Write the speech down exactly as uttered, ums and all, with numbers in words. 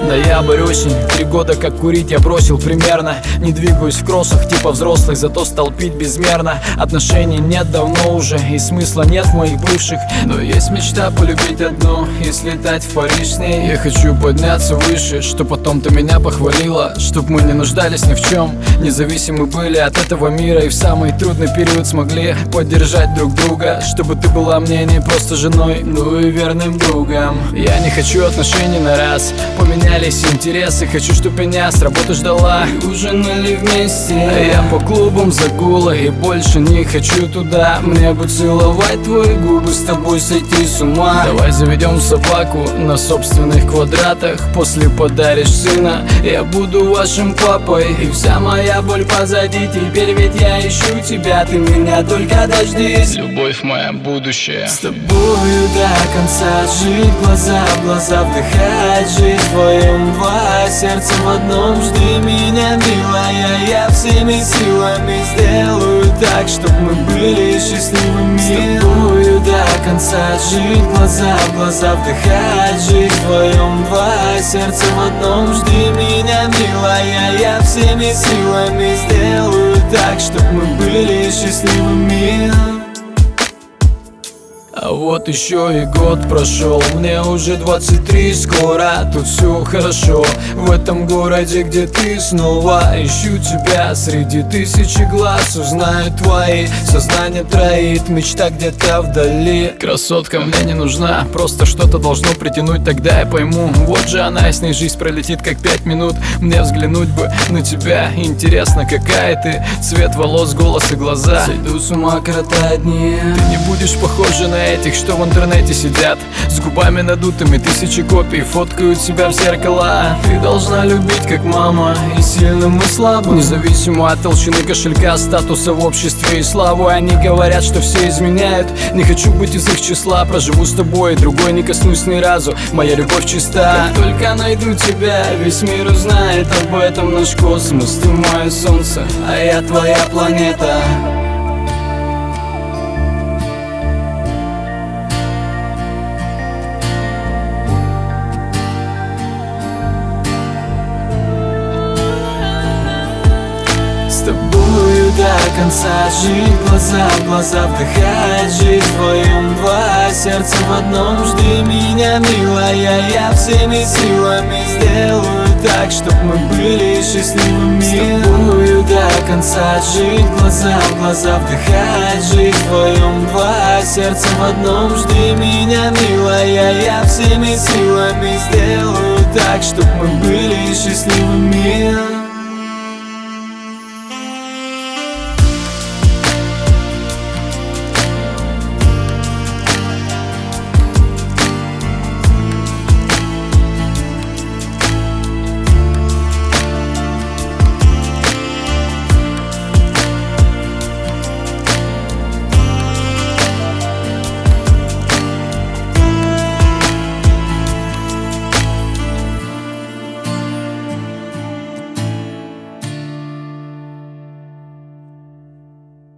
Ноябрь, осень, три года как курить я бросил примерно. Не двигаюсь в кроссах типа взрослых, зато стал пить безмерно. Отношений нет давно уже, и смысла нет в моих бывших. Но есть мечта полюбить одну и слетать в Париж с ней. Я хочу подняться выше, чтоб потом ты меня похвалила, чтоб мы не нуждались ни в чем, независимы были от этого мира, и в самый трудный период смогли поддержать друг друга. Чтобы ты была мне не просто женой, но и верным другом. Я не хочу отношений на раз, поменялись интересы. Хочу, чтоб меня с работы ждала и ужинали вместе. А я по клубам загула и больше не хочу туда. Мне бы целовать твои губы, с тобой сойти с ума. Давай заведем собаку на собственных квадратах. После подаришь сына, я буду вашим папой. И вся моя боль позади, теперь ведь я ищу тебя. Ты меня только дождись, любовь моя будущее. С тобою до конца жить, глаза в глаза вдыхать, жить вдвоем два, сердце в одном. Жди меня, милая, я всеми силами сделаю так, чтоб мы были счастливыми. С тобою до конца жить, глаза в глаза вдыхать, жить вдвоем два, сердце в одном. Жди меня, милая, я всеми силами сделаю так, чтоб мы были счастливыми. А вот еще и год прошел, мне уже двадцать три скоро. Тут все хорошо, в этом городе, где ты снова. Ищу тебя среди тысячи глаз, узнаю твои. Сознание троит, мечта где-то вдали. Красотка мне не нужна, просто что-то должно притянуть, тогда я пойму. Вот же она, и с ней жизнь пролетит как пять минут. Мне взглянуть бы на тебя, интересно, какая ты. Цвет волос, голос и глаза. Сойду с ума, коротая дни. Ты не будешь похожа на этих, что в интернете сидят с губами надутыми, тысячи копий фоткают себя в зеркала. Ты должна любить как мама, и сильным, и слабым, независимо от толщины кошелька, статуса в обществе и славы. Они говорят, что все изменяют, не хочу быть из их числа. Проживу с тобой, другой не коснусь ни разу, моя любовь чиста. Как только найду тебя, весь мир узнает об этом. Наш космос, ты мое солнце, а я твоя планета. С тобою до конца жить, глаза в глаза вдыхать, жить вдвоем два, сердце в одном. Жди меня, милая, я всеми силами сделаю так, чтоб мы были счастливыми. С тобою до конца жить, глаза в глаза вдыхать, жить вдвоем два, сердце в одном. Жди меня, милая, я всеми силами сделаю так, чтоб мы были счастливыми.